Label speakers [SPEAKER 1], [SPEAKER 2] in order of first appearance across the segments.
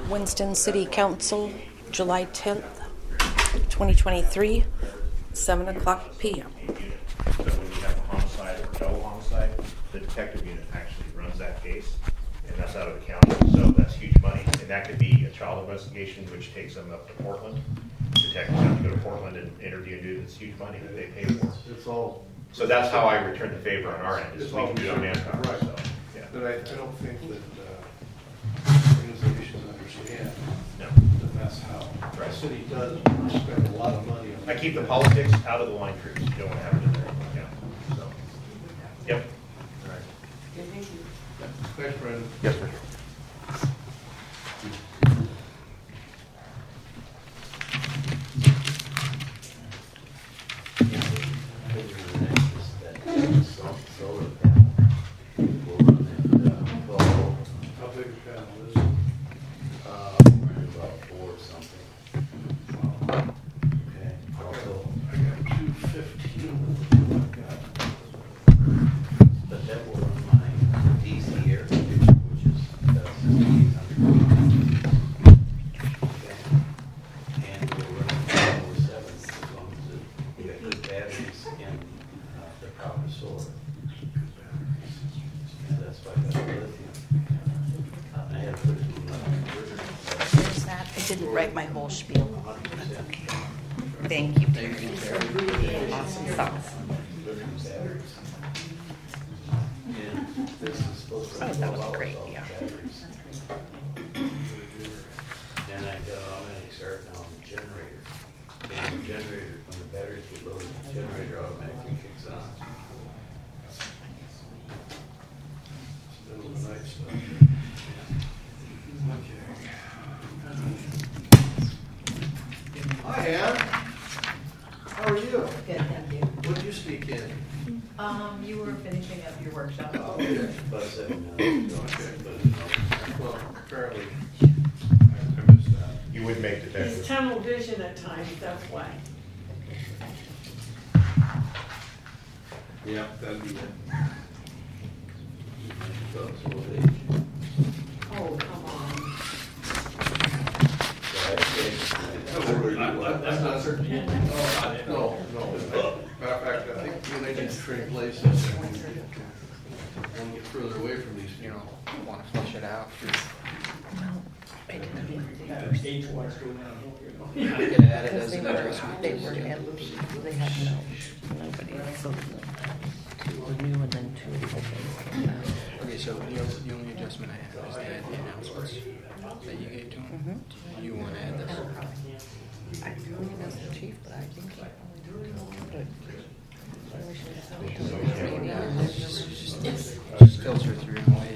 [SPEAKER 1] Winston City Council, July 10th, 2023, 7 o'clock p.m.
[SPEAKER 2] So when you have a homicide or no homicide, the detective unit actually runs that case, and that's out of the county, so that's huge money. And that could be a child investigation, which takes them up to Portland. Detectives have to go to Portland and interview and do this huge money that they pay for.
[SPEAKER 3] It's all.
[SPEAKER 2] So that's how I return the favor on our end, is we can do it on manpower.
[SPEAKER 3] Right.
[SPEAKER 2] So, yeah.
[SPEAKER 3] But I don't think that organizations understand
[SPEAKER 2] No.
[SPEAKER 3] that that's how
[SPEAKER 2] Right.
[SPEAKER 3] the city does spend a lot of money on.
[SPEAKER 2] I keep the politics out of the line troops. You don't want to have it in there. Yeah. So, yep. All right.
[SPEAKER 3] Thanks, Brandon.
[SPEAKER 2] Yes, sir.
[SPEAKER 4] Solar panel will run at 12
[SPEAKER 3] How big a panel is it?
[SPEAKER 4] about 4 or something. Okay. Also,
[SPEAKER 3] I got 215.
[SPEAKER 4] but that will run my DC air conditioner, which is 6,800. Okay. And we'll run it 24/7 as long as we got good batteries and the proper solar. And that's why I got lithium. I had to put it in
[SPEAKER 1] There's that. I didn't write my whole spiel. That's okay. Thank you, Terry. Awesome sauce.
[SPEAKER 4] lithium batteries. And this is supposed to.
[SPEAKER 1] Oh, that was great,
[SPEAKER 4] all the
[SPEAKER 1] yeah.
[SPEAKER 4] batteries. And I'm gonna start now on the generator. And the generator, when the batteries get loaded, the generator automatically kicks on.
[SPEAKER 3] Middle of the night stuff. Hi, Ann. How are you?
[SPEAKER 5] Good, thank you.
[SPEAKER 3] What did you sneak in?
[SPEAKER 5] You were finishing up your workshop.
[SPEAKER 3] Oh, okay.
[SPEAKER 4] About 7 minutes.
[SPEAKER 3] Okay.
[SPEAKER 4] But it's not.
[SPEAKER 3] Well, apparently, I missed that.
[SPEAKER 2] You would make
[SPEAKER 6] It's
[SPEAKER 2] detectives.
[SPEAKER 6] tunnel vision at times, that's why.
[SPEAKER 3] Yeah, that'd be it.
[SPEAKER 4] So it's old age.
[SPEAKER 6] Oh, come on.
[SPEAKER 4] So
[SPEAKER 3] That's not certain. No. Matter of fact, I think we need to trade places and get further away from these,
[SPEAKER 7] Want to flush it out.
[SPEAKER 1] I didn't
[SPEAKER 7] Get added as an adjustment.
[SPEAKER 1] They were empty. They had nobody. So 2 were new and then 2 open.
[SPEAKER 7] Okay, so the only adjustment I have is to add the announcements that you gave to him. Do you want to add this?
[SPEAKER 1] I do it as the chief, but I think I probably do it. But we should have
[SPEAKER 7] Just filter through and wait.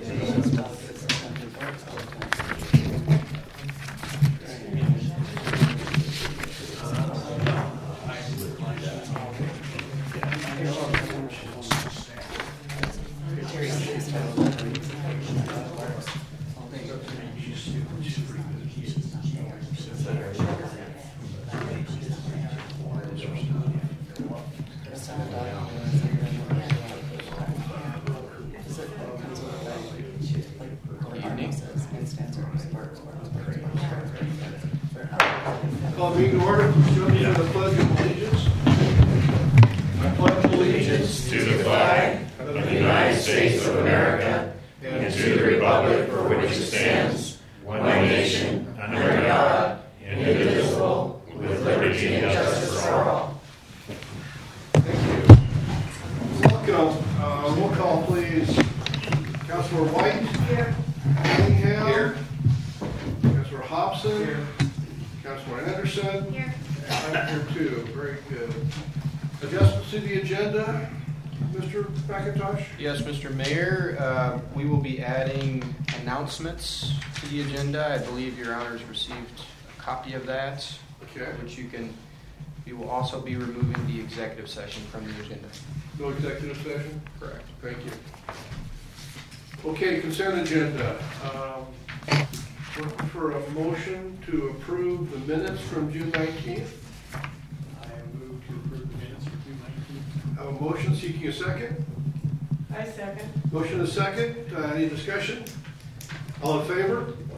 [SPEAKER 3] Call meeting to order. Join me in the pledge of allegiance. I pledge allegiance
[SPEAKER 8] to the flag of the United States of America and to the republic for which it stands, one nation, under God, indivisible, with liberty and justice for all.
[SPEAKER 3] Thank you. Welcome. Roll call, please. Councilor White.
[SPEAKER 6] Here.
[SPEAKER 3] Cunningham. Here. Councilor Hobson. Here. Councilor Anderson.
[SPEAKER 6] Here.
[SPEAKER 3] And I'm here too. Very good. Adjustments to the agenda, Mr. McIntosh?
[SPEAKER 7] Yes, Mr. Mayor, we will be adding announcements to the agenda. I believe your honors received a copy of that,
[SPEAKER 3] Okay.
[SPEAKER 7] which you will also be removing the executive session from the agenda.
[SPEAKER 3] No executive session?
[SPEAKER 7] Correct.
[SPEAKER 3] Thank you. Okay, consent agenda. Looking for a motion to approve the minutes from June 19th.
[SPEAKER 9] I move to approve the minutes for June 19th.
[SPEAKER 3] Have a motion seeking a second.
[SPEAKER 6] I second.
[SPEAKER 3] Motion is second. Any discussion? All in favor?
[SPEAKER 9] Aye.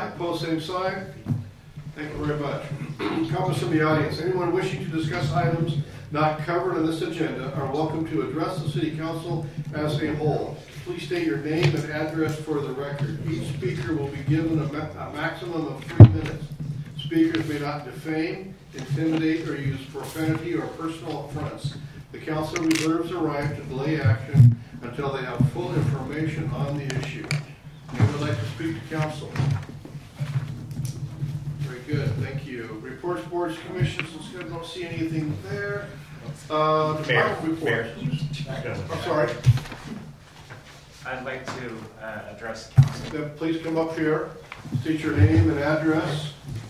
[SPEAKER 3] Aye. Opposed, same sign. Thank you very much. Comments from the audience. Anyone wishing to discuss items not covered on this agenda are welcome to address the City Council as a whole. Please state your name and address for the record. Each speaker will be given a maximum of 3 minutes. Speakers may not defame, intimidate, or use profanity or personal affronts. The council reserves the right to delay action until they have full information on the issue. Anyone would like to speak to council? Very good, thank you. Reports, boards, commissions, I don't see anything there. Department reports. I'm sorry.
[SPEAKER 10] I'd like to address the council.
[SPEAKER 3] Then please come up here, state your name and address.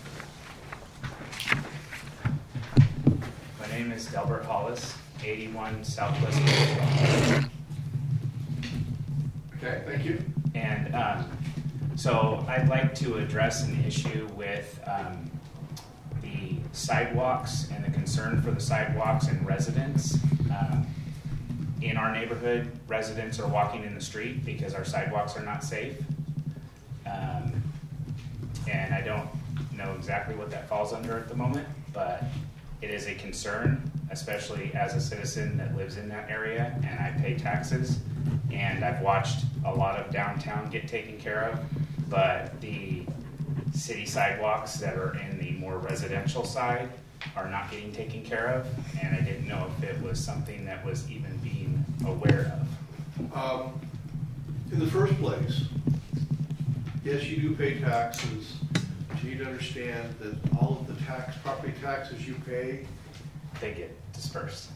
[SPEAKER 10] My name is Delbert Hollis, 81 Southwest Boulevard.
[SPEAKER 3] Okay, thank you.
[SPEAKER 10] And so I'd like to address an issue with the sidewalks and the concern for the sidewalks and residents. In our neighborhood, residents are walking in the street because our sidewalks are not safe. And I don't know exactly what that falls under at the moment, but it is a concern, especially as a citizen that lives in that area, and I pay taxes, and I've watched a lot of downtown get taken care of, but the city sidewalks that are in the more residential side are not getting taken care of, and I didn't know if it was something that was even being aware of.
[SPEAKER 3] In the first place, yes, you do pay taxes, but you need to understand that all of the property taxes you pay,
[SPEAKER 10] They get dispersed.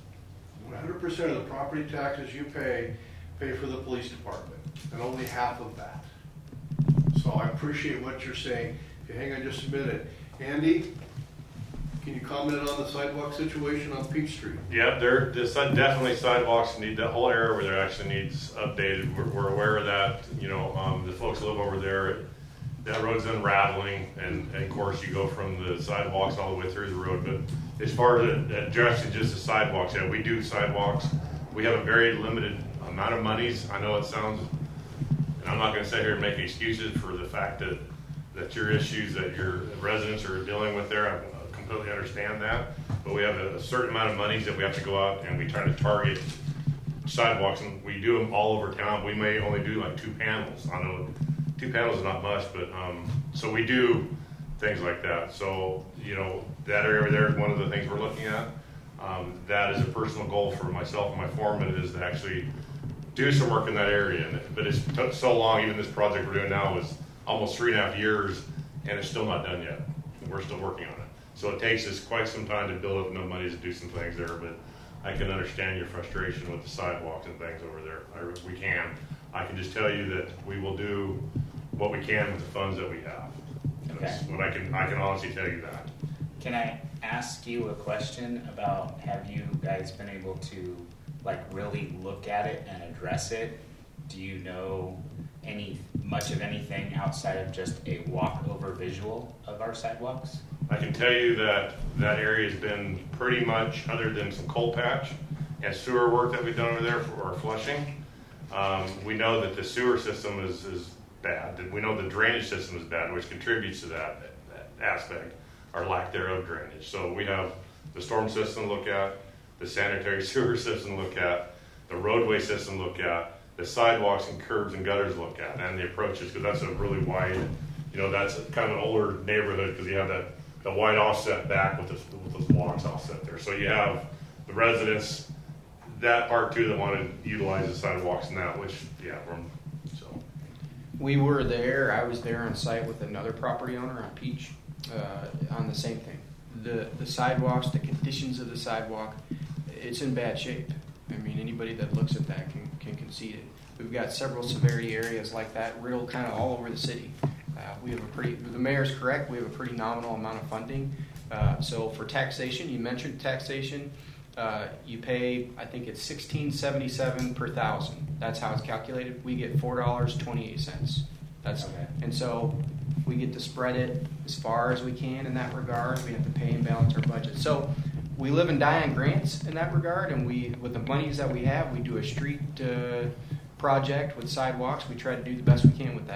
[SPEAKER 3] 100% of the property taxes you pay for the police department, and only half of that. So I appreciate what you're saying. If you hang on just a minute. Andy, can you comment on the sidewalk situation on Peach Street?
[SPEAKER 8] Yeah, definitely sidewalks need, that whole area over there actually needs updated. We're aware of that. You know, the folks live over there, that road's unraveling, and of course you go from the sidewalks all the way through the road. But as far as addressing just the sidewalks, yeah, we do sidewalks. We have a very limited amount of monies. I know it sounds, and I'm not going to sit here and make excuses for the fact that your issues that your residents are dealing with there. I completely understand that, but we have a certain amount of monies that we have to go out and we try to target sidewalks, and we do them all over town. We may only do like 2 panels. I know 2 panels is not much, but so we do things like that. So, you know, that area there is one of the things we're looking at. That is a personal goal for myself and my foreman, is to actually do some work in that area. But it's took so long. Even this project we're doing now is almost 3.5 years, and it's still not done yet. We're still working on it. So it takes us quite some time to build up enough money to do some things there. But I can understand your frustration with the sidewalks and things over there. I can just tell you that we will do what we can with the funds that we have. That's what I can honestly tell you that.
[SPEAKER 10] Can I ask you a question about, have you guys been able to like really look at it and address it? Do you know much of anything outside of just a walk-over visual of our sidewalks?
[SPEAKER 8] I can tell you that area has been pretty much, other than some coal patch and sewer work that we've done over there for our flushing. We know that the sewer system is bad. We know the drainage system is bad, which contributes to that aspect, or lack thereof drainage. So we have the storm system to look at, the sanitary sewer system to look at, the roadway system to look at, the sidewalks and curbs and gutters to look at, and the approaches, because that's a really wide, that's kind of an older neighborhood, because you have the wide offset back with those blocks offset there. So you have the residents, that part too, that want to utilize the sidewalks now, which, so.
[SPEAKER 7] We were there. I was there on site with another property owner on Peach on the same thing. The sidewalks, the conditions of the sidewalk, it's in bad shape. I mean, anybody that looks at that can concede it. We've got several severity areas like that riddled kind of all over the city. We have the mayor's correct, we have a pretty nominal amount of funding. So for taxation, you mentioned taxation, you pay, I think it's $16.77 per thousand. That's how it's calculated. We get $4.28. That's okay. And so we get to spread it as far as we can in that regard. We have to pay and balance our budget. So we live and die on grants in that regard, and with the monies that we have, we do a street project with sidewalks. We try to do the best we can with that.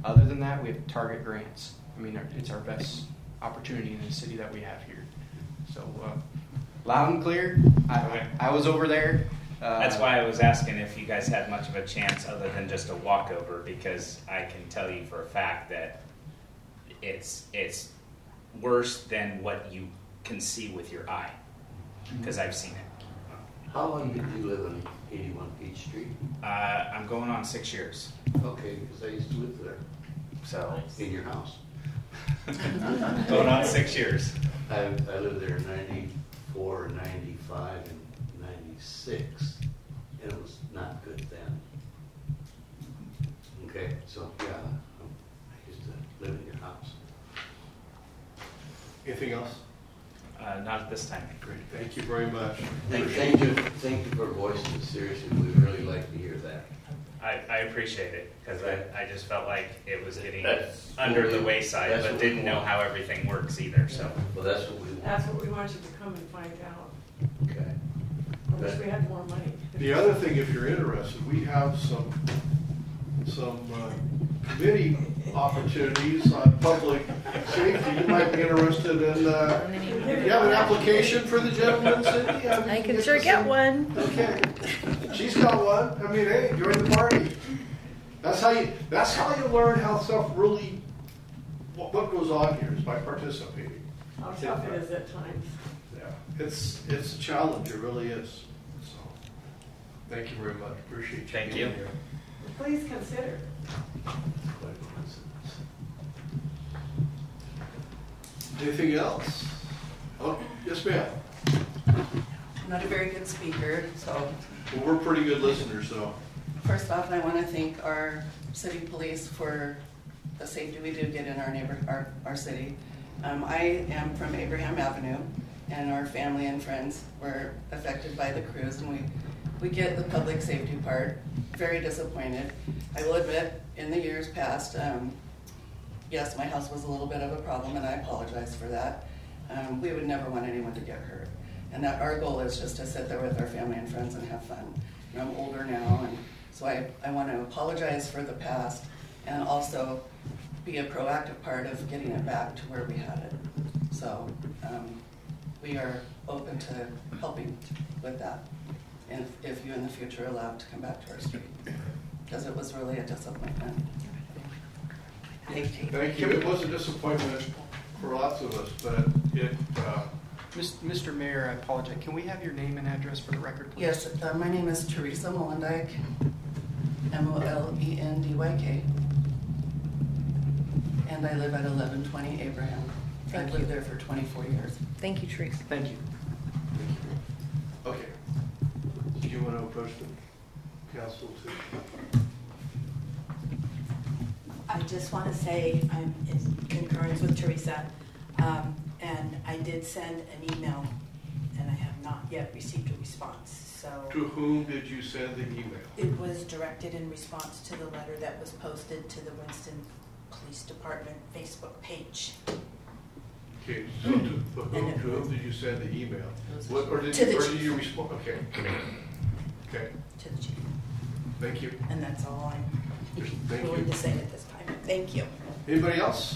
[SPEAKER 7] Other than that, we have target grants. I mean, it's our best opportunity in the city that we have here. So, loud and clear. I was over there.
[SPEAKER 10] That's why I was asking if you guys had much of a chance other than just a walkover, because I can tell you for a fact that it's worse than what you can see with your eye, because I've seen it.
[SPEAKER 4] How long did you live on 81 Peach Street?
[SPEAKER 10] I'm going on 6 years.
[SPEAKER 4] Okay, because I used to live there,
[SPEAKER 10] So
[SPEAKER 4] in your house.
[SPEAKER 10] going on 6 years.
[SPEAKER 4] I lived there in 94, 95, and 96, and it was not good then. Okay, so yeah, I used to live in your house.
[SPEAKER 3] Anything else?
[SPEAKER 10] Not at this time.
[SPEAKER 3] Great, thank you very much.
[SPEAKER 4] Thank you for voicing it. Seriously, we'd really like to hear that.
[SPEAKER 10] I appreciate it, because I just felt like it was getting
[SPEAKER 4] That's
[SPEAKER 10] under
[SPEAKER 4] what
[SPEAKER 10] the
[SPEAKER 4] we-
[SPEAKER 10] wayside,
[SPEAKER 4] that's
[SPEAKER 10] but
[SPEAKER 4] what we
[SPEAKER 10] didn't know
[SPEAKER 4] want.
[SPEAKER 10] how everything works either. So
[SPEAKER 4] Well, that's what we want.
[SPEAKER 6] That's what we want you to come and find out.
[SPEAKER 4] Okay.
[SPEAKER 6] I wish we had more money.
[SPEAKER 3] The other thing, if you're interested, we have some committee opportunities on public safety. You might be interested in, you have an application for the gentleman, Cindy?
[SPEAKER 1] I can sure get one.
[SPEAKER 3] Okay. She's got one. I mean, hey, join the party. That's how you learn how stuff really, what goes on here is by participating.
[SPEAKER 6] How tough it is at times.
[SPEAKER 3] Yeah, it's a challenge, it really is. So, thank you very much, appreciate you
[SPEAKER 10] Thank
[SPEAKER 3] being
[SPEAKER 10] you.
[SPEAKER 3] here.
[SPEAKER 6] Please consider.
[SPEAKER 3] Anything else? Oh, yes, ma'am.
[SPEAKER 11] I'm not a very good speaker, so
[SPEAKER 3] Well, we're pretty good listeners, so.
[SPEAKER 11] first off, I want to thank our city police for the safety we do get in our city. I am from Abraham Avenue, and our family and friends were affected by the cruise, and we get the public safety part. Very disappointed. I will admit, in the years past, yes, my house was a little bit of a problem, and I apologize for that. We would never want anyone to get hurt. And that our goal is just to sit there with our family and friends and have fun. And I'm older now, and so I want to apologize for the past and also be a proactive part of getting it back to where we had it. So we are open to helping with that, and if you in the future are allowed to come back to our street, because it was really a disappointment.
[SPEAKER 3] Thank you. It was a disappointment for lots of us, but it,
[SPEAKER 7] Mr. Mayor, I apologize. Can we have your name and address for the record, please?
[SPEAKER 11] Yes, my name is Teresa Molendyke, Molendyk, and I live at 1120 Abraham.
[SPEAKER 1] Thank
[SPEAKER 11] I've
[SPEAKER 1] you.
[SPEAKER 11] lived there for 24 years.
[SPEAKER 1] Thank you, Teresa.
[SPEAKER 7] Thank you.
[SPEAKER 3] okay. Do you want to approach the council too?
[SPEAKER 12] I just want to say I'm in concurrence with Teresa, and I did send an email, and I have not yet received a response. So
[SPEAKER 3] To whom did you send the email?
[SPEAKER 12] it was directed in response to the letter that was posted to the Winston Police Department Facebook page.
[SPEAKER 3] Okay, so to whom did you send the email? What, or did
[SPEAKER 12] To the
[SPEAKER 3] you, or
[SPEAKER 12] chief.
[SPEAKER 3] did you respond? Okay. Okay,
[SPEAKER 12] To the chief,
[SPEAKER 3] thank you.
[SPEAKER 12] and that's all I'm
[SPEAKER 3] Thank
[SPEAKER 12] willing
[SPEAKER 3] you.
[SPEAKER 12] to say at this time. Thank you.
[SPEAKER 3] Anybody else?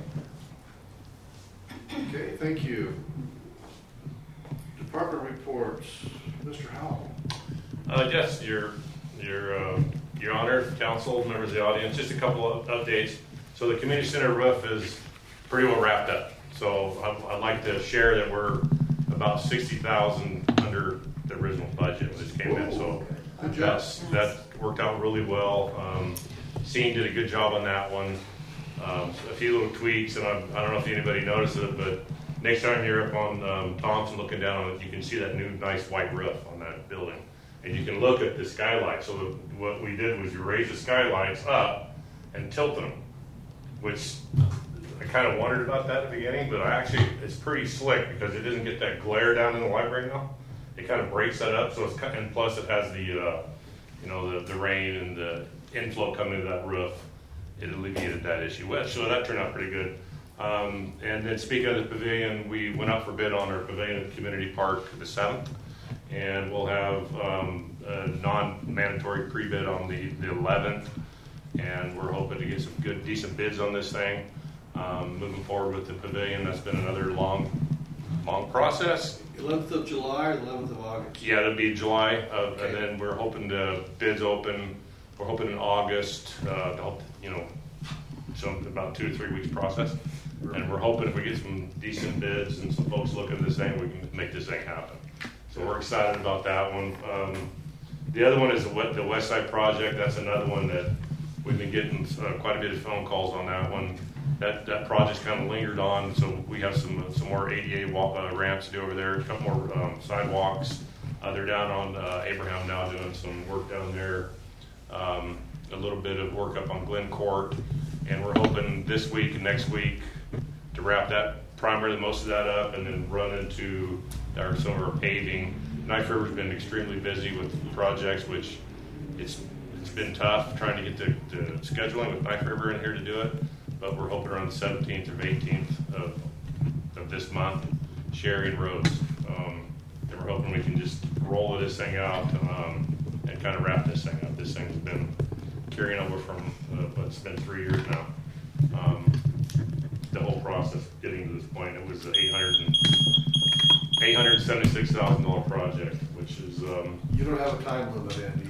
[SPEAKER 3] Okay, thank you. Department reports. Mr. Howell.
[SPEAKER 8] Yes, your honor, council, members of the audience, just a couple of updates. So the community center roof is pretty well wrapped up. So I'd like to share that we're about $60,000 under the original budget when this came in. So
[SPEAKER 3] Good job.
[SPEAKER 8] that worked out really well. Scene did a good job on that one. A few little tweaks, and I don't know if anybody noticed it, but next time you're up on Thompson looking down on it, you can see that new nice white roof on that building. And you can look at the skylights. So what we did was we raised the skylights up and tilted them, which I kind of wondered about that at the beginning, but it's pretty slick because it doesn't get that glare down in the library now. It kind of breaks that up, so and plus it has the rain and the inflow coming into that roof. It alleviated that issue. So that turned out pretty good. And then speaking of the pavilion, we went out for bid on our pavilion at Community Park the 7th, and we'll have a non-mandatory pre-bid on the 11th. and we're hoping to get some good, decent bids on this thing. Moving forward with the pavilion, that's been another long process.
[SPEAKER 3] 11th of July or the 11th of August?
[SPEAKER 8] Yeah, it'll be July,
[SPEAKER 3] Okay.
[SPEAKER 8] and then we're hoping to bids open. We're hoping in August to help, some about 2 to 3 weeks process. And we're hoping if we get some decent bids and some folks look at this thing, we can make this thing happen. So we're excited about that one. The other one is the West Side Project. That's another one that we've been getting quite a bit of phone calls on that one. That project's kind of lingered on, so we have some more ADA ramps to do over there, a couple more sidewalks. They're down on Abraham now doing some work down there. A little bit of work up on Glen Court, and we're hoping this week and next week to wrap that primarily most of that up, and then run into some of our paving. Knife River's been extremely busy with projects, which it's been tough trying to get the scheduling with Knife River in here to do it, but we're hoping around the 17th or 18th of this month, Sheridan Roads. And we're hoping we can just roll this thing out and kind of wrap this thing up. This thing's been carrying over from, it's been 3 years now. The whole process getting to this point, it was an $876,000 project, which is...
[SPEAKER 3] You don't have a time limit, Andy.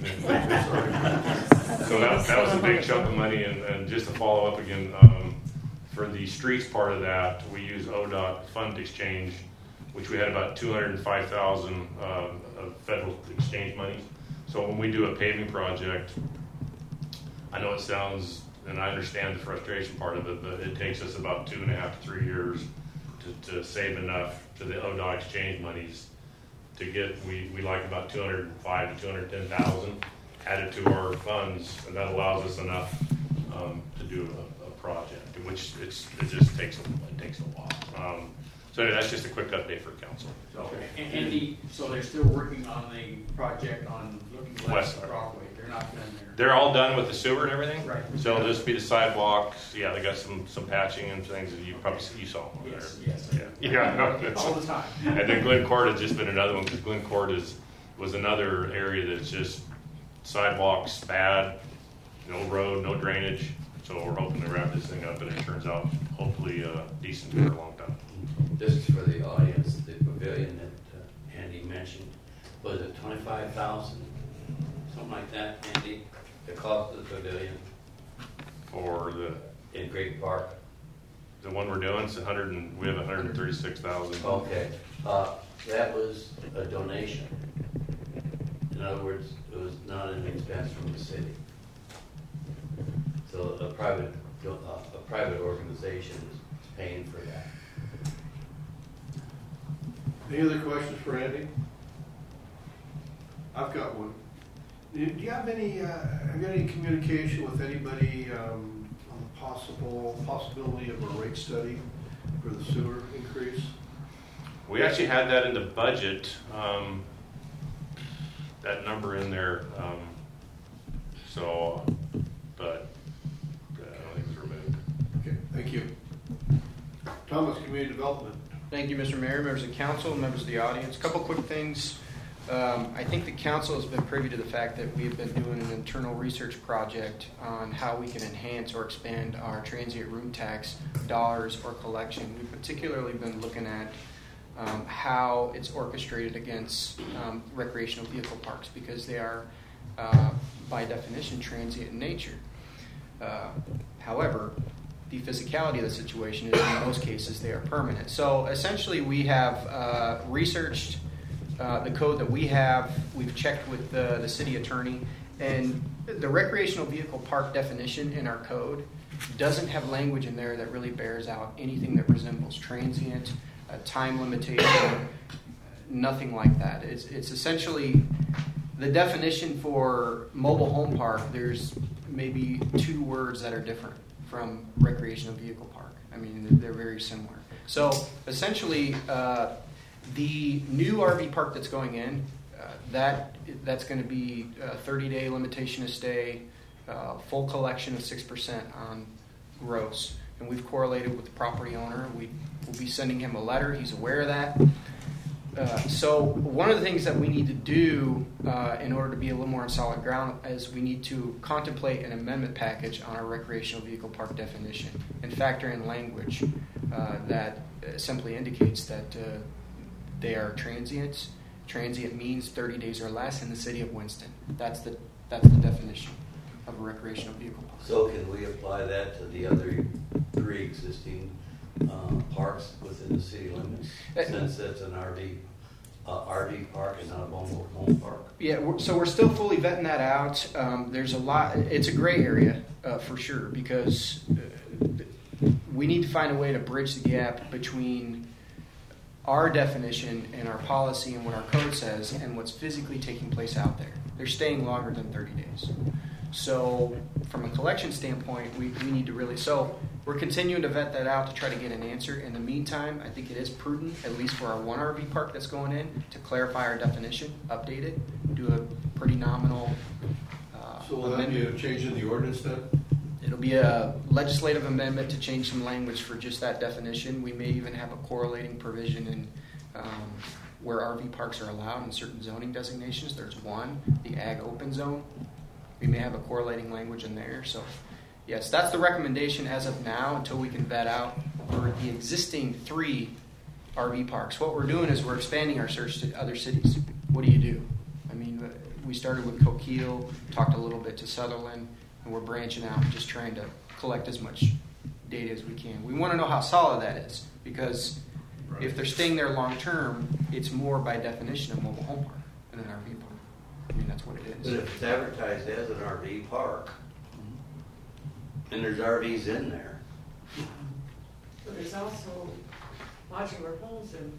[SPEAKER 8] So that was a big chunk of money, and just to follow up again, for the streets part of that, we use ODOT fund exchange, which we had about $205,000 of federal exchange money. So when we do a paving project, I know it sounds, and I understand the frustration part of it, but it takes us about 2.5 to 3 years to save enough to the ODOT exchange monies to get, we like about $205,000 to $210,000 added to our funds, and that allows us enough to do a project, which it just takes a while. So anyway, that's just a quick update for council.
[SPEAKER 9] Okay. And Andy, so they're still working on the project on looking west of Broadway. They're not done there.
[SPEAKER 8] They're all done with the sewer and everything.
[SPEAKER 9] Right.
[SPEAKER 8] So it'll just be the sidewalks. Yeah, they got some patching and things that you probably you saw over
[SPEAKER 9] Yes,
[SPEAKER 8] there.
[SPEAKER 9] yes.
[SPEAKER 8] Yeah.
[SPEAKER 9] All the time.
[SPEAKER 8] And then Glen Court has just been another one, because Glen Court was another area that's just sidewalks bad, no road, no drainage. So we're hoping to wrap this thing up, and it turns out hopefully decent for a long time.
[SPEAKER 4] This is for the audience, the pavilion that Andy mentioned. Was it 25,000? Something like that, Andy? The cost of the pavilion
[SPEAKER 8] For
[SPEAKER 4] in Great Park.
[SPEAKER 8] the one we're doing, it's we have 136,000.
[SPEAKER 4] Okay. That was a donation. In other words, it was not an expense from the city. So a private organization is paying for that.
[SPEAKER 3] Any other questions for Andy? I've got one. Do you have any communication with anybody on the possibility of a rate study for the sewer increase?
[SPEAKER 8] We actually had that in the budget, that number in there. But I don't think it was removed.
[SPEAKER 3] Okay, thank you. Thomas, Community Development.
[SPEAKER 7] Thank you, Mr. Mayor, members of council, members of the audience. A couple quick things. I think the council has been privy to the fact that we've been doing an internal research project on how we can enhance or expand our transient room tax dollars or collection. We've particularly been looking at how it's orchestrated against recreational vehicle parks, because they are, by definition, transient in nature. However, the physicality of the situation is in most cases they are permanent. So essentially we have researched the code that we have. We've checked with the city attorney, and the recreational vehicle park definition in our code doesn't have language in there that really bears out anything that resembles transient, time limitation, nothing like that. It's essentially the definition for mobile home park. There's maybe 2 words that are different from recreational vehicle park. I mean, they're very similar. So essentially, the new RV park that's going in, that's going to be a 30-day limitation to stay, full collection of 6% on gross. And we've correlated with the property owner. We'll be sending him a letter. He's aware of that. So one of the things that we need to do in order to be a little more on solid ground is we need to contemplate an amendment package on our recreational vehicle park definition and factor in language that simply indicates that they are transients. Transient means 30 days or less in the city of Winston. That's the definition of a recreational vehicle park.
[SPEAKER 4] So can we apply that to the other 3 existing parks within the city limits, since that's an RV park and not a mobile home park?
[SPEAKER 7] Yeah, so we're still fully vetting that out. There's a lot. It's a gray area for sure, because we need to find a way to bridge the gap between our definition and our policy and what our code says and what's physically taking place out there. They're staying longer than 30 days. So from a collection standpoint, we need to really... So we're continuing to vet that out to try to get an answer. In the meantime, I think it is prudent, at least for our one RV park that's going in, to clarify our definition, update it, do a pretty nominal
[SPEAKER 3] So will that be a change in the ordinance then?
[SPEAKER 7] It'll be a legislative amendment to change some language for just that definition. We may even have a correlating provision in where RV parks are allowed in certain zoning designations. There's one, the ag open zone. We may have a correlating language in there. So, yes, that's the recommendation as of now until we can vet out for the existing 3 RV parks. What we're doing is we're expanding our search to other cities. What do you do? I mean, we started with Coquille, talked a little bit to Sutherland, and we're branching out and just trying to collect as much data as we can. We want to know how solid that is, because if they're staying there long term, it's more by definition a mobile home park than an RV park. I mean, that's what it is.
[SPEAKER 4] But if it's advertised as an RV park, and there's RVs in there.
[SPEAKER 6] But there's also modular homes in.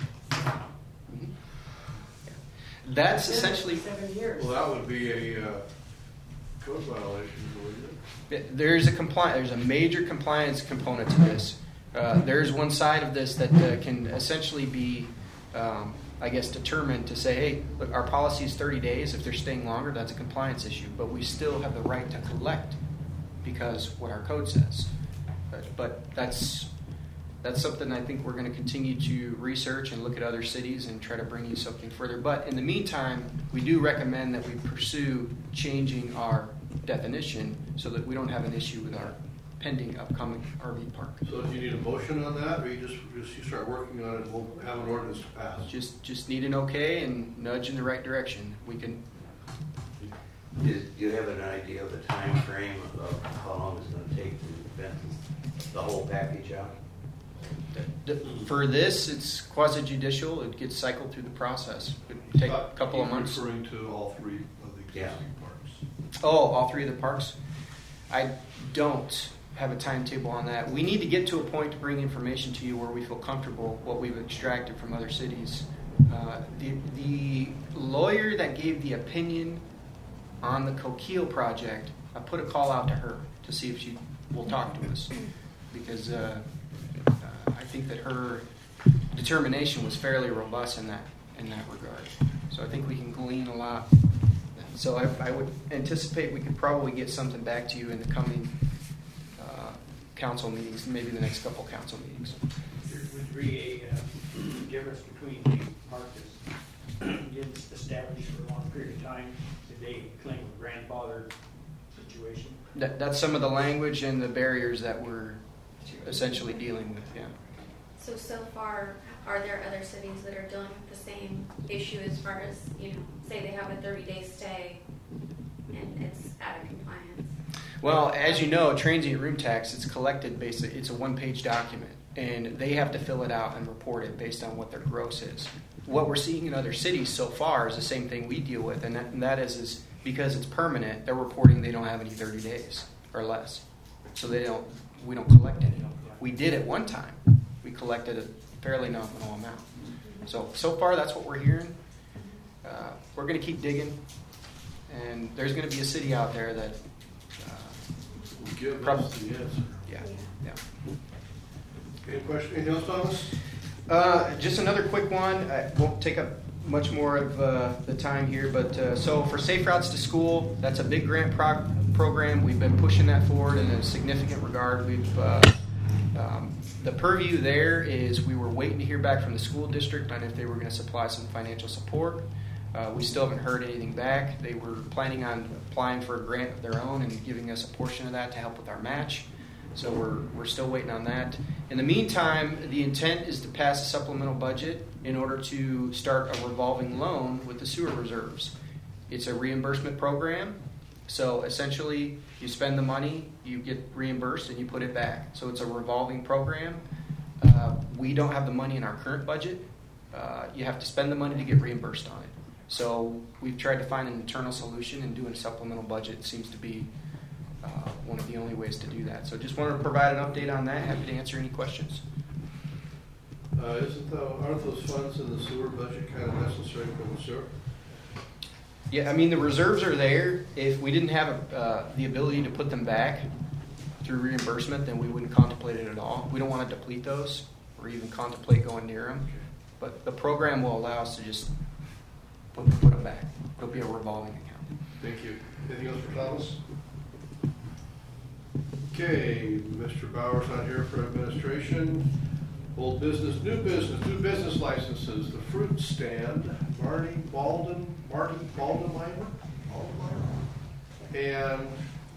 [SPEAKER 7] That's essentially...
[SPEAKER 6] 7 years.
[SPEAKER 3] Well, that would be a code violation, wouldn't it?
[SPEAKER 7] There's a major compliance component to this. There's one side of this that can essentially be, I guess, determined to say, hey, look, our policy is 30 days. If they're staying longer, that's a compliance issue. But we still have the right to collect because what our code says. But that's something I think we're going to continue to research and look at other cities and try to bring you something further. But in the meantime, we do recommend that we pursue changing our definition so that we don't have an issue with our pending upcoming RV park.
[SPEAKER 3] So do you need a motion on that, or you start working on it and we'll have an ordinance to pass?
[SPEAKER 7] Just need an okay and nudge in the right direction. We can...
[SPEAKER 4] Do you have an idea of the time frame of how long it's going to take to vet the whole package out?
[SPEAKER 7] For this, it's quasi-judicial. It gets cycled through the process. It would take a couple of months.
[SPEAKER 3] Referring to all 3 of the existing parks.
[SPEAKER 7] Oh, all 3 of the parks? I don't have a timetable on that. We need to get to a point to bring information to you where we feel comfortable what we've extracted from other cities. The lawyer that gave the opinion on the Coquille project, I put a call out to her to see if she will talk to us, because I think that her determination was fairly robust in that regard. So I think we can glean a lot. So I would anticipate we could probably get something back to you in the coming council meetings, maybe the next couple council meetings.
[SPEAKER 9] Would be a difference between the park that's been established for a long period of time. Did they claim a grandfather situation?
[SPEAKER 7] That's some of the language and the barriers that we're essentially dealing with, yeah.
[SPEAKER 13] So far, are there other cities that are dealing with the same issue as far as, say they have a 30-day stay and it's out of compliance?
[SPEAKER 7] Well, as you know, transient room tax, it's collected basically, it's a one-page document, and they have to fill it out and report it based on what their gross is. What we're seeing in other cities so far is the same thing we deal with, and that is because it's permanent, they're reporting they don't have any 30 days or less. So we don't collect any. We did at one time. We collected a fairly nominal amount. So far, that's what we're hearing. We're going to keep digging, and there's going to be a city out there that
[SPEAKER 3] probably yes.
[SPEAKER 7] Yeah.
[SPEAKER 3] Any question? Anything else, Thomas?
[SPEAKER 7] Just another quick one. I won't take up much more of the time here, but so for Safe Routes to School, that's a big grant program. We've been pushing that forward in a significant regard. We've The purview there is we were waiting to hear back from the school district on if they were going to supply some financial support. We still haven't heard anything back. They were planning on applying for a grant of their own and giving us a portion of that to help with our match. So we're still waiting on that. In the meantime, the intent is to pass a supplemental budget in order to start a revolving loan with the sewer reserves. It's a reimbursement program. So essentially, you spend the money, you get reimbursed, and you put it back. So it's a revolving program. We don't have the money in our current budget. You have to spend the money to get reimbursed on it. So we've tried to find an internal solution, and doing a supplemental budget seems to be one of the only ways to do that. So just wanted to provide an update on that. Happy to answer any questions.
[SPEAKER 3] Aren't those funds in the sewer budget kind of necessary for the sewer?
[SPEAKER 7] Yeah, I mean, the reserves are there. If we didn't have the ability to put them back through reimbursement, then we wouldn't contemplate it at all. We don't want to deplete those or even contemplate going near them. But the program will allow us to just put them back. It'll be a revolving account.
[SPEAKER 3] Thank you. Anything else for Thomas? Okay, Mr. Bauer's not here for administration. Old business, new business licenses. The fruit stand, Martin Baldenheimer, and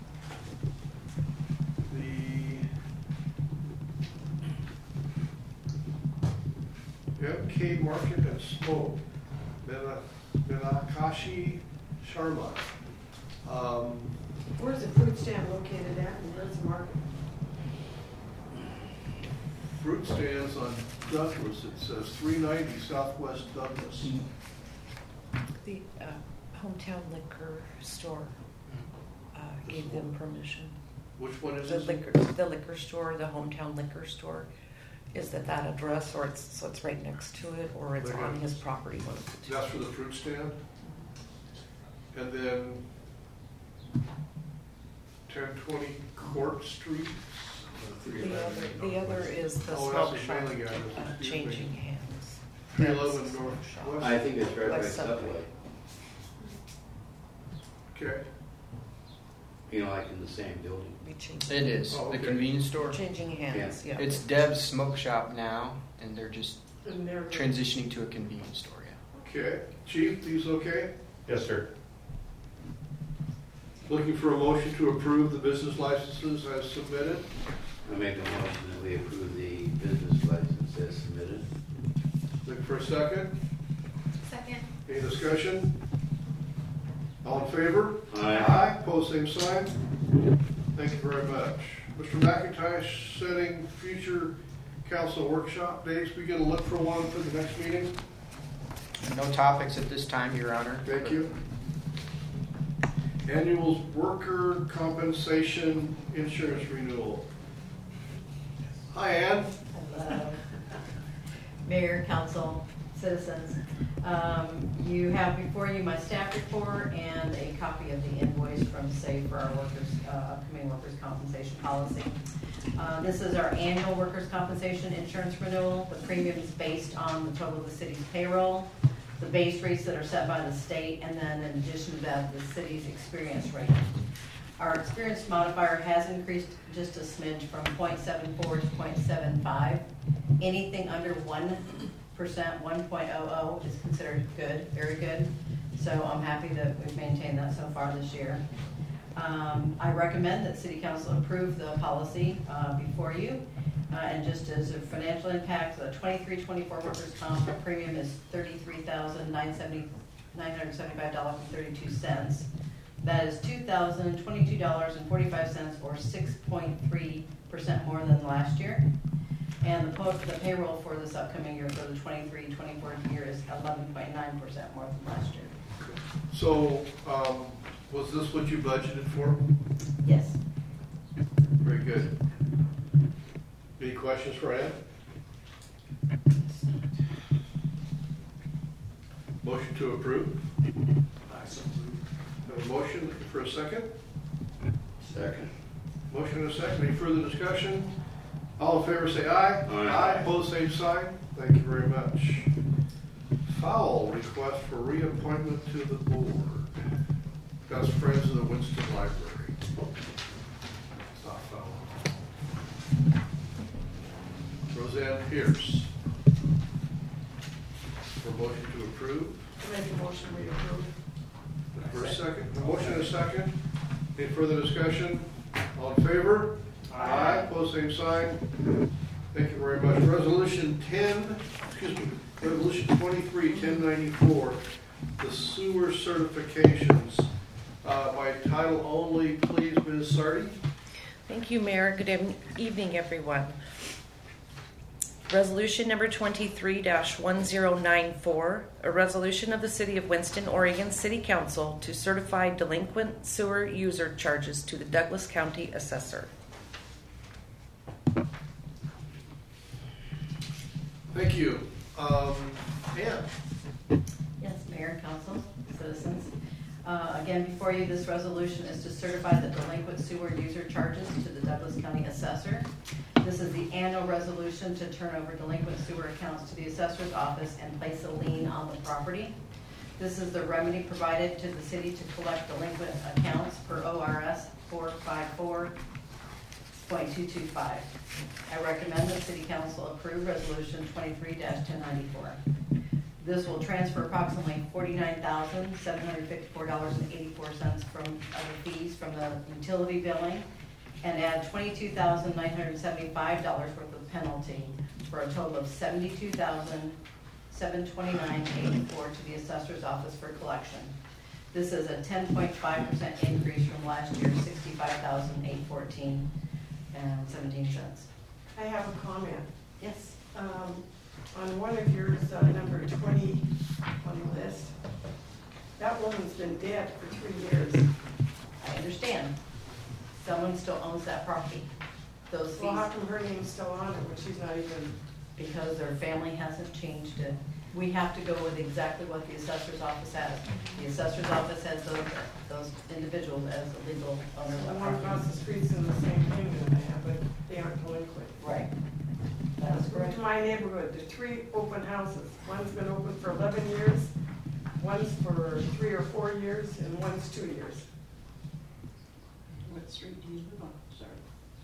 [SPEAKER 3] the MK Market and Smoke, Minakashi Sharma.
[SPEAKER 6] Where's the fruit stand located at, and where's the market?
[SPEAKER 3] Fruit stands on Douglas. It says 390 Southwest Douglas.
[SPEAKER 6] The hometown liquor store gave them permission.
[SPEAKER 3] Which one is
[SPEAKER 6] the
[SPEAKER 3] this?
[SPEAKER 6] The liquor store, the hometown liquor store. Is that address, or it's right next to it, or it's on his property?
[SPEAKER 3] That's for the fruit stand. And then 1020 Court Street.
[SPEAKER 6] The other is the smoke shop changing hands.
[SPEAKER 3] 311 Northwest.
[SPEAKER 4] I think it's right by Subway.
[SPEAKER 3] Okay.
[SPEAKER 4] You know, like in the same building.
[SPEAKER 7] It is.
[SPEAKER 3] Oh, okay.
[SPEAKER 7] The convenience store.
[SPEAKER 6] Changing hands, yeah.
[SPEAKER 7] It's Deb's Smoke Shop now, and they're just transitioning to a convenience store, yeah.
[SPEAKER 3] Okay. Chief, these okay?
[SPEAKER 2] Yes, sir.
[SPEAKER 3] Looking for a motion to approve the business licenses as submitted.
[SPEAKER 4] I make a motion that we approve the business license as submitted.
[SPEAKER 3] Looking for a second.
[SPEAKER 13] Second.
[SPEAKER 3] Any discussion? All in favor?
[SPEAKER 4] Aye.
[SPEAKER 3] Aye. Pose same sign. Thank you very much. Mr. McIntosh, setting future council workshop dates. We going to look for one for the next meeting?
[SPEAKER 7] No topics at this time, Your Honor.
[SPEAKER 3] Thank you. Annual worker compensation insurance renewal. Hi, Ann.
[SPEAKER 5] Hello. Mayor, council, citizens. You have before you my staff report and a copy of the invoice from SAFE for our upcoming workers' compensation policy. This is our annual workers' compensation insurance renewal. The premium is based on the total of the city's payroll, the base rates that are set by the state, and then in addition to that, the city's experience rate. Our experience modifier has increased just a smidge from 0.74 to 0.75. Anything under 1%, 1.00 is considered good, very good. So I'm happy that we've maintained that so far this year. I recommend that City Council approve the policy before you. And just as a financial impact, the 23-24 workers' comp premium is $33,975.32. That is $2,022.45, or 6.3% more than last year. And the payroll for this upcoming year, for the 23-24 year, is 11.9% more than last year.
[SPEAKER 3] So, was this what you budgeted for?
[SPEAKER 5] Yes.
[SPEAKER 3] Very good. Any questions for Ann? Motion to approve? Have a motion for a second?
[SPEAKER 4] Second.
[SPEAKER 3] Motion and a second. Any further discussion? All in favor say aye.
[SPEAKER 4] Aye.
[SPEAKER 3] Opposed, same sign. Thank you very much. Fowl request for reappointment to the board. That's Friends of the Winston Library. It's not Fowl. Roseanne Pierce. For motion to approve.
[SPEAKER 14] Make a motion, we approve.
[SPEAKER 3] For a second, a motion and a second. Any further discussion? All in favor? Aye. Pose same sign. Thank you very much. Resolution 23-1094, the sewer certifications. By title only, please, Ms. Sardi.
[SPEAKER 6] Thank you, Mayor. Good evening, everyone. Resolution number 23-1094, a resolution of the City of Winston, Oregon City Council to certify delinquent sewer user charges to the Douglas County Assessor.
[SPEAKER 3] Thank you. Ann.
[SPEAKER 5] Yes, Mayor, Council, citizens. Again, before you, this resolution is to certify the delinquent sewer user charges to the Douglas County Assessor. This is the annual resolution to turn over delinquent sewer accounts to the Assessor's Office and place a lien on the property. This is the remedy provided to the city to collect delinquent accounts per ORS 454.225. I recommend that City Council approve Resolution 23-1094. This will transfer approximately $49,754.84 from other fees from the utility billing and add $22,975 worth of penalty for a total of $72,729.84 to the Assessor's Office for collection. This is a 10.5% increase from last year's $65,814.17.
[SPEAKER 14] I have a comment.
[SPEAKER 5] Yes.
[SPEAKER 14] On one of yours, number 20 on the list, that woman's been dead for 3 years.
[SPEAKER 5] I understand. Someone still owns that property. Those fees.
[SPEAKER 14] Well, how come her name's still on it when she's not even?
[SPEAKER 5] Because their family hasn't changed it. We have to go with exactly what the Assessor's Office has. The Assessor's Office has those individuals as the legal owner of
[SPEAKER 14] The
[SPEAKER 5] the
[SPEAKER 14] one
[SPEAKER 5] property.
[SPEAKER 14] across the street's in the same thing that I have, but they aren't delinquent.
[SPEAKER 5] Right. That is correct.
[SPEAKER 14] To my neighborhood, there are 3 open houses. One's been open for 11 years, one's for 3 or 4 years, and one's 2 years.
[SPEAKER 11] What street do you live on? Sorry.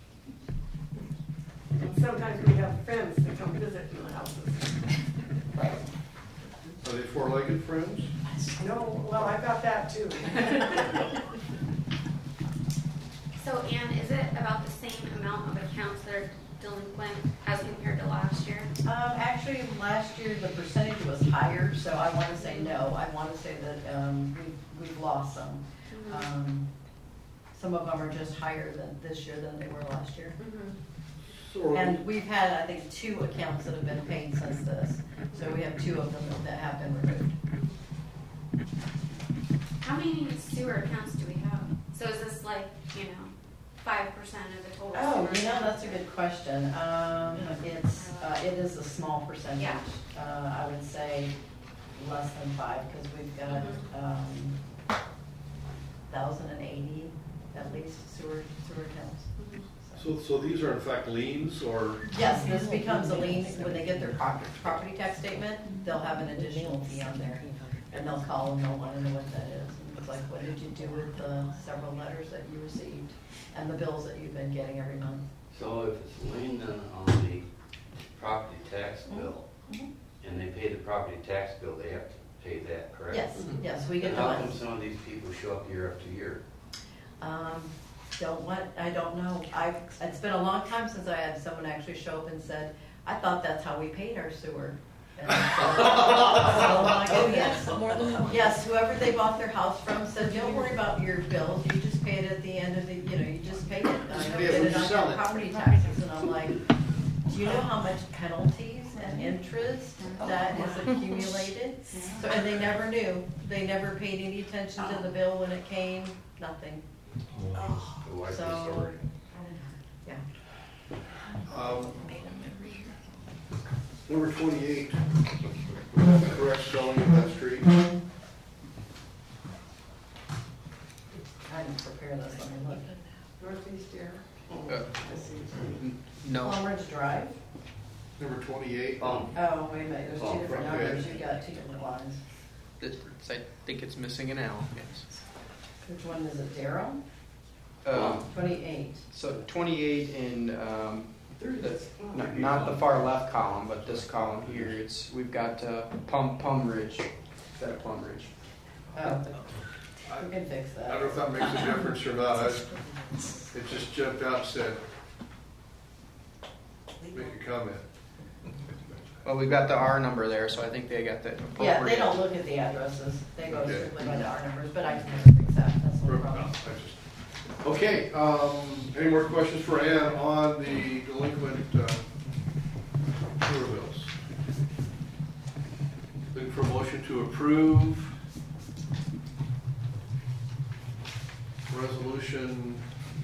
[SPEAKER 14] And sometimes we have friends that come visit in the houses.
[SPEAKER 5] Right.
[SPEAKER 3] Are they four-legged friends?
[SPEAKER 14] No, well, I got that too.
[SPEAKER 13] So Ann, is it about the same amount of accounts that are delinquent as compared to last year?
[SPEAKER 5] Actually, last year the percentage was higher, so I want to say no. I want to say that we've lost some. Some of them are just higher than this year than they were last year. And we've had, I think, 2 accounts that have been paid since this. So we have 2 of them that have been removed.
[SPEAKER 13] How many sewer accounts do we have? So is this like, 5% of the total?
[SPEAKER 5] Oh,
[SPEAKER 13] sewer
[SPEAKER 5] that's a good question. It is a small percentage.
[SPEAKER 13] Yeah.
[SPEAKER 5] I would say less than 5 because we've got 1,080 at least sewer accounts.
[SPEAKER 3] So these are in fact liens or?
[SPEAKER 5] Yes, this becomes a lien. When they get their property tax statement, they'll have an additional fee on there. And they'll call and they'll want to know what that is. And it's like, what did you do with the several letters that you received and the bills that you've been getting every month?
[SPEAKER 4] So if it's lien then on the property tax bill, and they pay the property tax bill, they have to pay that, correct?
[SPEAKER 5] Yes, we get
[SPEAKER 4] And
[SPEAKER 5] the
[SPEAKER 4] how
[SPEAKER 5] money.
[SPEAKER 4] come some of these people show up year after year?
[SPEAKER 5] I don't know. It's been a long time since I had someone actually show up and said, I thought that's how we paid our sewer. And yes, whoever they bought their house from said, don't worry about your bills, you just pay it at the end of the, you just pay it. Get it on your property taxes. And I'm like, do you know how much penalties and interest that is accumulated? So, and they never knew. They never paid any attention to the bill when it came, nothing. So, yeah.
[SPEAKER 3] Number 28, correct spelling of that street.
[SPEAKER 5] I didn't prepare this, let me look.
[SPEAKER 14] Northeast here.
[SPEAKER 7] No.
[SPEAKER 5] Palm Ridge Drive?
[SPEAKER 3] Number 28.
[SPEAKER 5] Oh, wait a minute, there's 2 different numbers, you got 2 different lines.
[SPEAKER 7] I think it's missing an L, yes.
[SPEAKER 5] Which one is it, Darrell? 28.
[SPEAKER 7] So 28 in Not the far left column, but this column here. We've got Plum Ridge. Got a Plum Ridge.
[SPEAKER 5] Oh, we can fix that.
[SPEAKER 3] I don't know if that makes a difference or not. It just jumped out and said, make a comment.
[SPEAKER 7] Well, we've got the R number there, so I think they got the appropriate.
[SPEAKER 5] Yeah, they don't look at the addresses. They go
[SPEAKER 3] Okay.
[SPEAKER 5] strictly by the R numbers, but I can never fix that. That's no problem.
[SPEAKER 3] Okay, any more questions for Ann on the delinquent sewer bills? Looking for a motion to approve resolution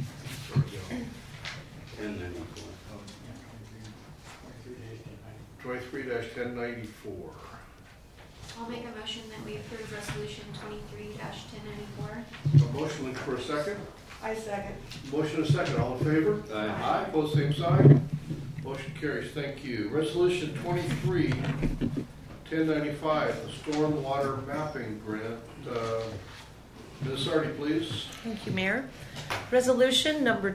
[SPEAKER 3] 23-1094.
[SPEAKER 13] I'll make a motion that we approve resolution 23-1094.
[SPEAKER 3] A motion looking for a second.
[SPEAKER 14] I second.
[SPEAKER 3] Motion and a second. All in favor?
[SPEAKER 4] Aye.
[SPEAKER 3] Opposed, same sign. Motion carries. Thank you. Resolution 23-1095, the stormwater mapping grant. Ms. Sardi, please.
[SPEAKER 6] Thank you, Mayor. Resolution number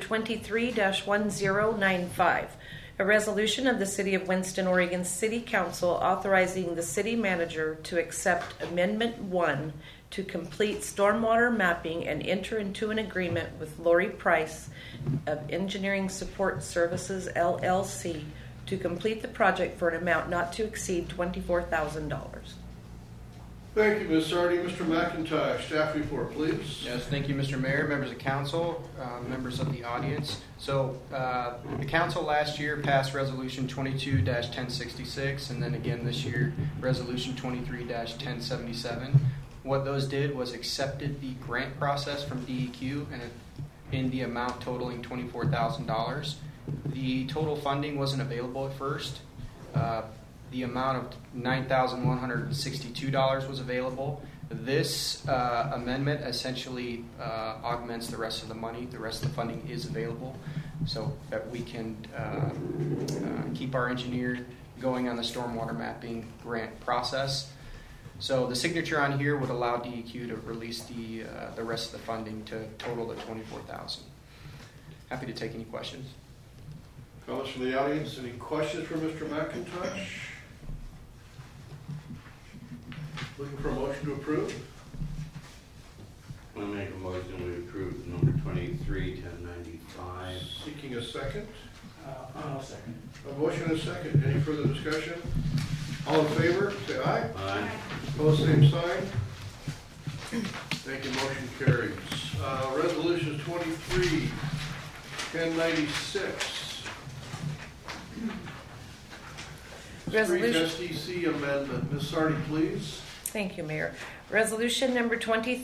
[SPEAKER 6] 23-1095. A resolution of the City of Winston, Oregon City Council authorizing the city manager to accept Amendment 1 to complete stormwater mapping and enter into an agreement with Lori Price of Engineering Support Services, LLC, to complete the project for an amount not to exceed $24,000.
[SPEAKER 3] Thank you, Ms. Sardi. Mr. McIntosh, staff report, please.
[SPEAKER 7] Yes, thank you, Mr. Mayor, members of council, members of the audience. So the council last year passed Resolution 22-1066, and then again this year, Resolution 23-1077. What those did was accepted the grant process from DEQ and in the amount totaling $24,000. The total funding wasn't available at first. The amount of $9,162 was available. This amendment essentially augments the rest of the money. The rest of the funding is available so that we can keep our engineer going on the stormwater mapping grant process. So the signature on here would allow DEQ to release the rest of the funding to total the $24,000. Happy to take any questions.
[SPEAKER 3] Comments from the audience? Any questions for Mr. McIntosh? Looking for a motion to approve?
[SPEAKER 4] I'll make a motion we approve number 23-1095.
[SPEAKER 3] Seeking a second?
[SPEAKER 9] I'll second.
[SPEAKER 3] A motion and a second. Any further discussion? All in favor, say aye.
[SPEAKER 4] Aye.
[SPEAKER 3] Opposed, same sign. Thank you. Motion carries. Resolution 23-1096.
[SPEAKER 6] Resolution.
[SPEAKER 3] Street SDC amendment. Ms. Sardi, please.
[SPEAKER 6] Thank you, Mayor. Resolution number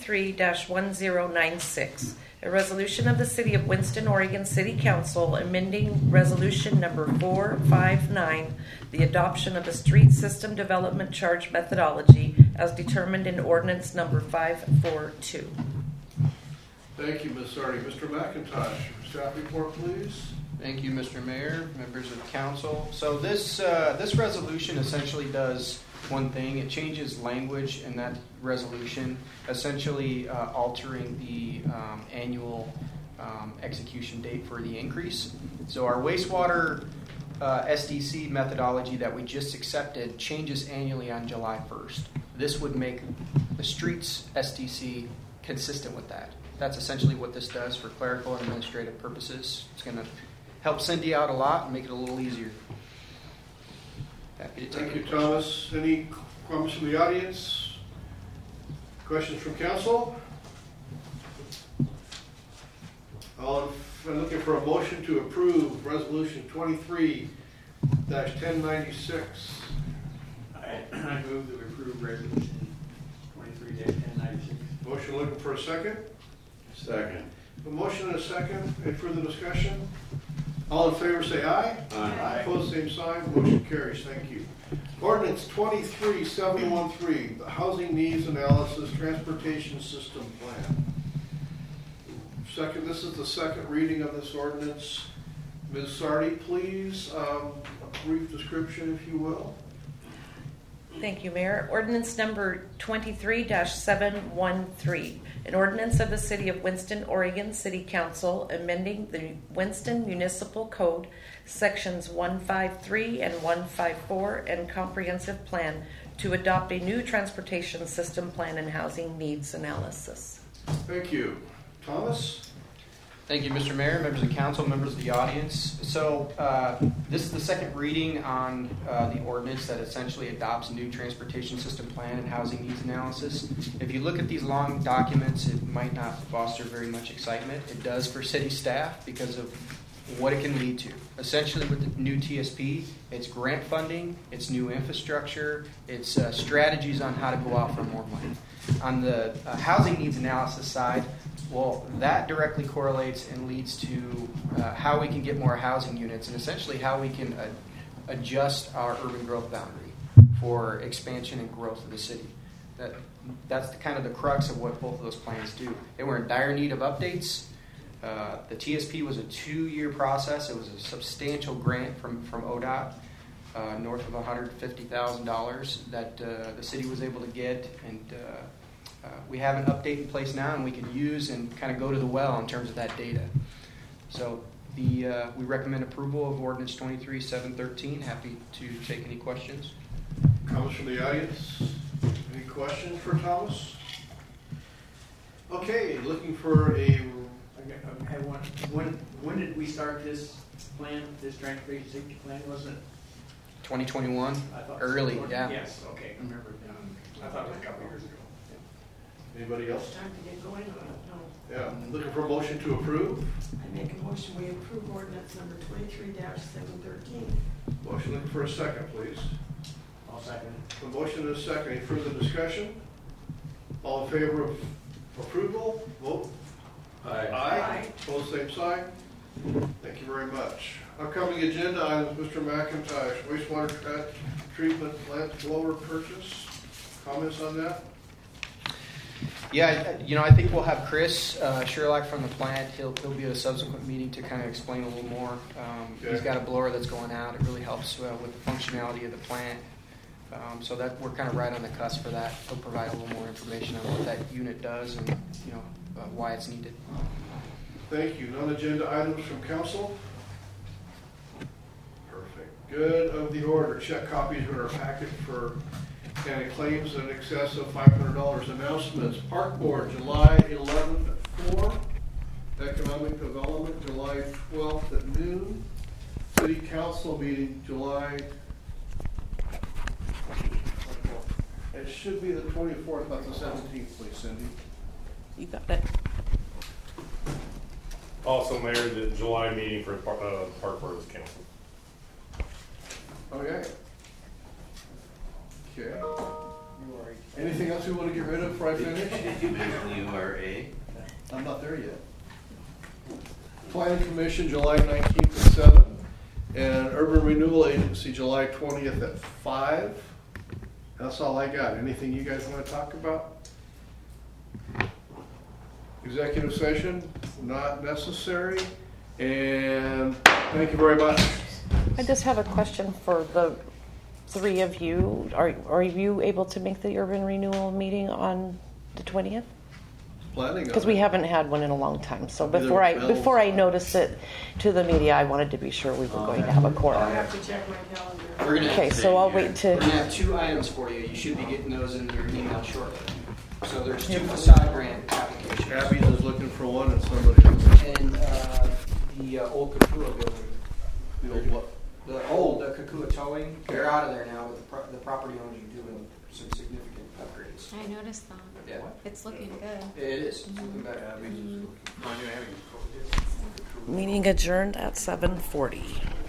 [SPEAKER 6] 23-1096. A resolution of the City of Winston, Oregon City Council amending Resolution number 459, the adoption of the street system development charge methodology as determined in ordinance number 542.
[SPEAKER 3] Thank you, Ms. Sardi. Mr. McIntosh, staff report, please.
[SPEAKER 7] Thank you, Mr. Mayor, members of the council. So this resolution essentially does one thing. It changes language in that resolution, essentially altering the annual execution date for the increase. So our wastewater SDC methodology that we just accepted changes annually on July 1st. This would make the streets SDC consistent with that. That's essentially what this does for clerical and administrative purposes. It's going to help Cindy out a lot and make it a little easier. Happy to take
[SPEAKER 3] Thank you,
[SPEAKER 7] any
[SPEAKER 3] Thomas. Any comments from the audience? Questions from council? I'm looking for a motion to approve Resolution 23-1096.
[SPEAKER 9] I move that we approve resolution 23-1096.
[SPEAKER 3] Motion looking for a second?
[SPEAKER 4] Second.
[SPEAKER 3] A motion and a second. Any further discussion? All in favor say aye.
[SPEAKER 4] Aye.
[SPEAKER 3] Opposed, same sign. Motion carries. Thank you. Ordinance 23-713, the Housing Needs Analysis Transportation System Plan. This is the second reading of this ordinance. Ms. Sardi, please, a brief description, if you will.
[SPEAKER 6] Thank you, Mayor. Ordinance number 23-713, an ordinance of the City of Winston, Oregon City Council amending the Winston Municipal Code, Sections 153 and 154, and Comprehensive Plan to adopt a new transportation system plan and housing needs analysis.
[SPEAKER 3] Thank you. Thomas?
[SPEAKER 7] Thank you, Mr. Mayor, members of the council, members of the audience. So this is the second reading on the ordinance that essentially adopts a new transportation system plan and housing needs analysis. If you look at these long documents, it might not foster very much excitement. It does for city staff because of what it can lead to. Essentially with the new TSP, it's grant funding, it's new infrastructure, it's strategies on how to go out for more money. On the housing needs analysis side, well, that directly correlates and leads to how we can get more housing units and essentially how we can adjust our urban growth boundary for expansion and growth of the city. That's kind of the crux of what both of those plans do. They were in dire need of updates. The TSP was a 2-year process. It was a substantial grant from ODOT, north of $150,000 that the city was able to get, and we have an update in place now, and we can use and kind of go to the well in terms of that data. So we recommend approval of Ordinance 23-713. Happy to take any questions.
[SPEAKER 3] Comments from the audience? Any questions for Thomas? Okay, looking for a...
[SPEAKER 9] I had one. When did we start this plan, this transportation safety plan? Was it
[SPEAKER 7] 2021? Early, yeah.
[SPEAKER 9] Yes, okay. I remember. I thought it was a couple years ago.
[SPEAKER 3] Anybody else?
[SPEAKER 14] Time to get going on it, no.
[SPEAKER 3] Yeah, looking for a motion to approve.
[SPEAKER 14] I make a motion, we approve ordinance number 23-713.
[SPEAKER 3] Motion looking for a second, please.
[SPEAKER 9] I'll second.
[SPEAKER 3] A motion and a second. Any further discussion? All in favor of approval? Vote.
[SPEAKER 8] Aye.
[SPEAKER 3] Aye. Opposed, same sign. Thank you very much. Upcoming agenda items, Mr. McIntosh, wastewater treatment plant blower purchase. Comments on that?
[SPEAKER 7] Yeah, I think we'll have Chris Sherlock from the plant. He'll be at a subsequent meeting to kind of explain a little more. He's got a blower that's going out. It really helps with the functionality of the plant. So that we're kind of right on the cusp for that. He'll provide a little more information on what that unit does and why it's needed.
[SPEAKER 3] Thank you. Non-agenda items from council? Perfect. Good of the order. Check copies are in our packet for county claims in excess of $500. Announcements. Park Board, July 11th at 4. Economic Development, July 12th at noon. City Council meeting, July... It should be the 24th, not the 17th, please, Cindy.
[SPEAKER 6] You got it.
[SPEAKER 8] Also, Mayor, the July meeting for Park Board was canceled.
[SPEAKER 3] Okay. Okay. Anything else you want to get rid of before I finish?
[SPEAKER 4] Did you mention URA?
[SPEAKER 3] I'm not there yet. Planning Commission, July 19th at 7. And Urban Renewal Agency, July 20th at 5. That's all I got. Anything you guys want to talk about? Executive session, not necessary. And thank you very much.
[SPEAKER 6] I just have a question for the three of you. Are you able to make the urban renewal meeting on the 20th?
[SPEAKER 3] Planning
[SPEAKER 6] Because we haven't had one in a long time. So
[SPEAKER 3] Either
[SPEAKER 6] before I noticed it to the media, I wanted to be sure we were going to have a quorum.
[SPEAKER 14] I have to check my calendar.
[SPEAKER 6] Okay, so I'll wait to...
[SPEAKER 7] We're going to have 2 items for you. You should be getting those in your email shortly. So there's 2 facade grant applications.
[SPEAKER 3] Abby's is looking for one and somebody else.
[SPEAKER 7] And the old Kakua building.
[SPEAKER 3] The old what?
[SPEAKER 7] The old Kakua towing, they're out of there now, but the property owners are doing some significant upgrades.
[SPEAKER 13] I noticed that.
[SPEAKER 7] Yeah.
[SPEAKER 13] It's looking good.
[SPEAKER 7] It is. Looking better.
[SPEAKER 6] Meeting adjourned at 7:40.